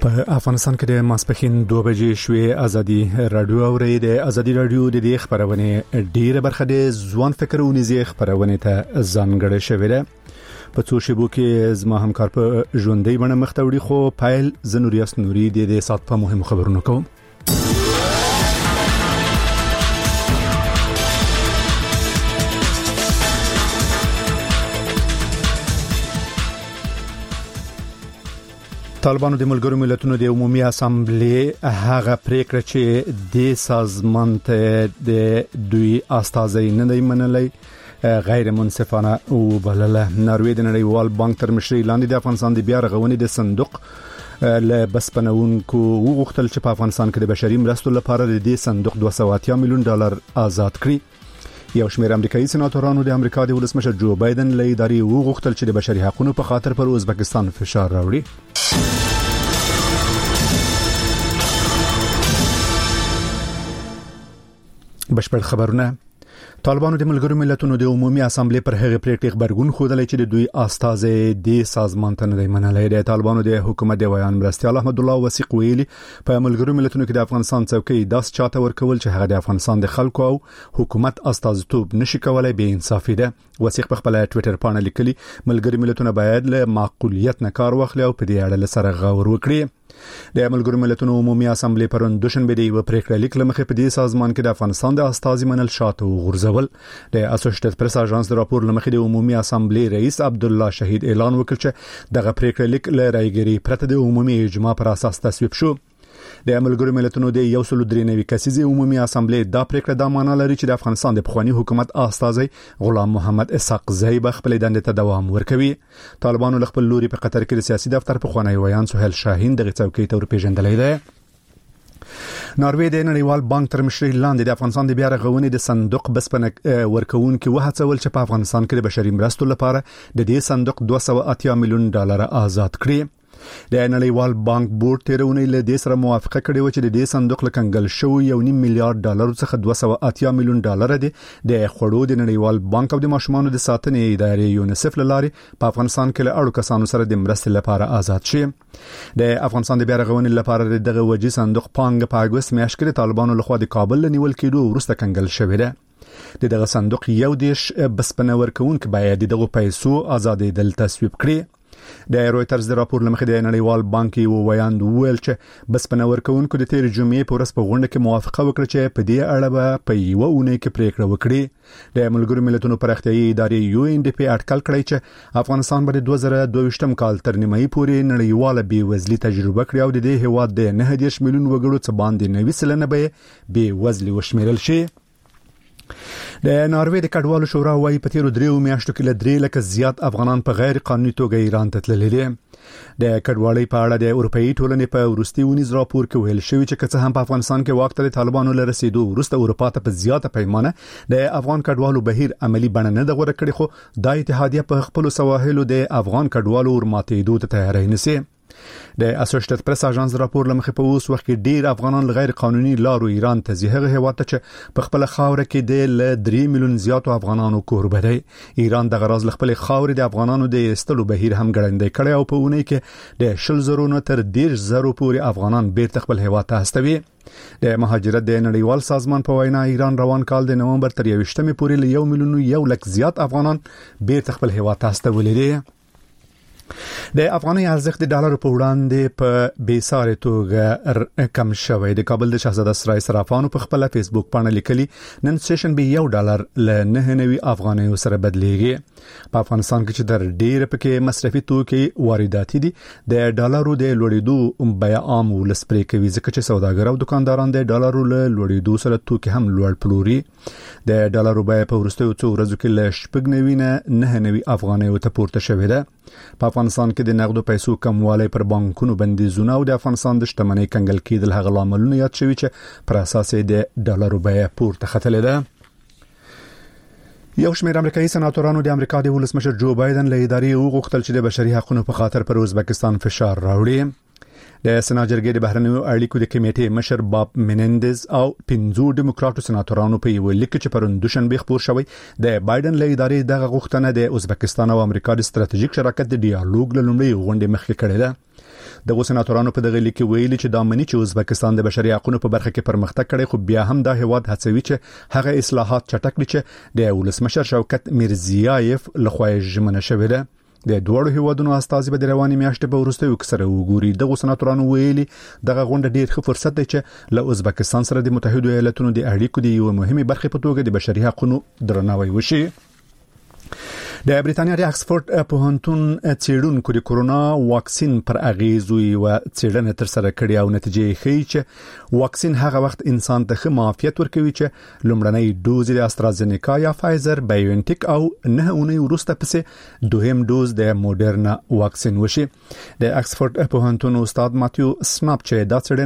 په افغانستان کې د ماسپښین 2 بجې شوې ازادي رادیو اوري د ازادي رادیو د دې خبرونه ډیره برخه د ځوان فکرونې زی خبرونه ته ځانګړې شوې ده په څو شیبو کې زما همکار په ژوندۍ باندې مختوړي خو پایل زنوریاس نوري د سات په مهم خبرونو کوم طالبانو د ملګرو ملتونو د عمومي اسامبلې هغه پریکړه چې د سازمان ته د دوی استازي نه دی منلې غیر منصفانه او بلله ناروې د نړیوال بانک تر مشرۍ لاندې د افغانستان د بیا رغونې د صندوق له بسپنونکو وغوښتل چې په افغانستان کې د بشري مرستو لپاره د دې صندوق 280 میلیون ډالر آزاد کړي یو شمېر امریکایي سناتورانو د امریکا د ولسمشر جو بایدن له ادارې وغوښتل چې د بشري حقوقو په خاطر پر ازبکستان فشار راوړي بشپړ خبرونه طالبانو د ملګرو ملتونو د عمومي اسامبلې پر هغه پریکړې خبرګون خوده چې د دوی استازي د سازمان ته نه منلې د طالبانو د حکومت د ویان مرستيال احمد الله وثیق ویلي په ملګرو ملتونو کې د افغانستان څوکۍ داس چاته ورکول چې هغه د افغانستان د خلکو او حکومت استازیتوب نشي کولای به انصافي ده وثیق په خپل ټوئیټر باندې لیکلي ملګرو ملتونه باید له معقولیت نه کار واخلي او په دې اړه سره غور وکړي د ملګرو ملتونو عمومي اسامبلې پرون دوشنبه دی و پریکړه لیک لمخې په دې سازمان کې د افغانستان د استازي منل شاته غورځول د اسوسییټډ پریس اژانس د راپور لمخې د عمومي اسامبلې رئیس عبد الله شهید اعلان وکړ چې دغه پریکړه لیک له رايګری پرته د عمومي اجماع پر اساس تصویب شو د ملګرو ملتونو د 193 کسیزه عمومي اسامبلې دا پریکړه د معنا لري چې د افغانستان د پخوانی حکومت استازي غلام محمد اسحاق زیب خپل دندې ته دوام ورکوي طالبانو خپل لوري په قطر کې د سیاسي دفتر په خوانی ویان سهیل شاهین د څوکۍ تور پیژندلې ده ناروې د نړیوال بانک تر مشرۍ لاندې د افغانستان د بیا رغونې د صندوق بسپنه ورکون کې وهڅول چې په افغانستان کې د بشري مرستو لپاره د دې صندوق 280 میلیون ډالر آزاد کړي د نړیوال بانک بورډ تیرونه له دې سره موافقه کړې و چې د دې صندوق لکنګل شو 1.5 میلیارډ ډالر څخه 280 میلیون ډالر دي د خړو د نړیوال بانک او د ماشومانو د ساتنې ادارې یونیسف لاري په افغانستان کې له اړو کسانو سره د مرستې لپاره آزاد شي د افغانستان د بیا رغونې لپاره دغه وجې صندوق پانګ په اگست میاشت کې طالبانو لخوا د کابل نیول کېدو وروسته کنګل شوې ده دغه صندوق یو دیش بسپنه ورکوونکي باید دغه پیسو آزادې دل تصویب کړي د رويټرز د راپور لمخې د نړیوال بانک یو ویان ویل چې بسپنه ورکوونکو د تیر جمعې په ورځ په غونډه کې موافقه وکړه چې په دې اړه به په یو اونۍ کې پریکړه وکړي د ملګرو ملتونو پرختیايي ادارې UNDP اټکل کړی چې افغانستان به د 2022 کال تر نیمایي پورې نړیواله بیوزلي تجربه کړي او د دې هیواد د 9 میلیون وګړو څخه باندې 90% به بیوزلي وشمیرل شي د ناروې د کډوالو شورا وايي په تیرو 3 میاشتو کې له 3 لکه زیات افغانان په غیر قانوني توګه ایران ته تللي دي د کډوالۍ په اړه د اروپאי ټولنې په ورستي ونیز راپور کې ویل شوی چې څه هم په افغانستان کې وخت د طالبانو له رسیدو وروسته اروپا ته په زیاته پیمانه د افغان کډوالو بهیر عملی بڼه نه دغه کړی خو د اتحادیه په خپل سواحلو د افغان کډوالو ورماتېدو ته تیاری نسی د اسوسییټډ پریس اژانس راپور لمخې په اوس وخت کې ډیر افغانان غیر قانوني لارو ایران ته ځي هیواد ته چې په خپل خاور کې د 3 میلیون زیاتو افغانانو کوربه دی ایران د غراض خپل خاور د افغانانو د استلو بهیر هم ګړندې کړي او په اونۍ کې د 10,000 تر 10,000 پورې افغانان بیرته خپل هیواد ته استوي د مهاجرت د نړیوال سازمان په وینا ایران روان کال د نومبر تر 21 پورې ل 1 میلیون یو لک زیات افغانان بیرته خپل هیواد ته استولي دي د افغاني ارزښت د ډالر په وړاندې په بیساره توګه کم شوی د کابل د شاهزاده سرای صرافانو په خپل فیسبوک باندې لیکلي نن سیشن به $1 ل 9 افغانۍ سره بدلیږي په افغانستان کې چې در ډیر پکې مصرفي توکي وارداتي دي د ډالرو د لوړېدو بیه عام ولسپری کوي ځکه چې سوداګر او دکانداران د ډالرو له لوړېدو سره توکي هم لوړ پلوري د ډالرو بیه په ورستیو څو ورځو کې ل 9 افغانۍ ته پورته شوې ده په افغانستان کې د نقدو پیسو کموالی پر بانکونو بندیزونه او د افغانستان د شتمنۍ کنګل کېدل هغه لاملونه یاد شوي چې پر اساس د ډالرو بیه پورته ختلې ده یو شمېر امریکایي سناتورانو د امریکا د ولسمشر جو بایدن له ادارې وغوښتل چې د بشري حقوقو په خاطر پر ازبکستان فشار راوړي د سنا جرګې د بهرنیو اړیکو د کمیټې مشر باب منندز او 15 ډیموکراټو سناتورانو په یو لیک چې پرون دوشنبه خبر شوی د بایدن له ادارې دغه غوښتنه د ازبکستان او امریکا د ستراتیژیک شراکت د ډیالوګ لومړی غونډه مخکې کړې ده د سناتورانو په دغه لیک ویلي چې دا منی چې ازبکستان د بشري حقوقو په برخه کې پرمختګ کړي، خو بیا هم دا هیواد هڅوي چې هغه اصلاحات چټک کړي چې د ولسمشر شوکت میرزیایف لخوا ژمنه شوې ده. د دوړو هیوادونو استازي به د رواني میاشتې په وروستیو کې سره وګوري. د سناتورانو ویلي دغه غونډه ډیر ښه فرصت دی چې له ازبکستان سره د متحده ایالاتونو د اړیکو د یو مهمه برخه په توګه د بشري حقوقو درناوی وشي. د بریتانیا د اکسفورد پوهنتون څېړونکو د کورونا واکسین پر اغیزو یو څېړنه تر سره کړې او نتیجې ښیي چې واکسین هغه وخت انسان ته ښه معافیت ورکوي چې لومړنۍ دوز د استرازینیکا یا فایزر بایوانټیک او 9 اونۍ وروسته پسې دویم دوز د موډرنا واکسین وشي. د اکسفورد پوهنتون استاد ماتیو سناپ چې دا څېړنه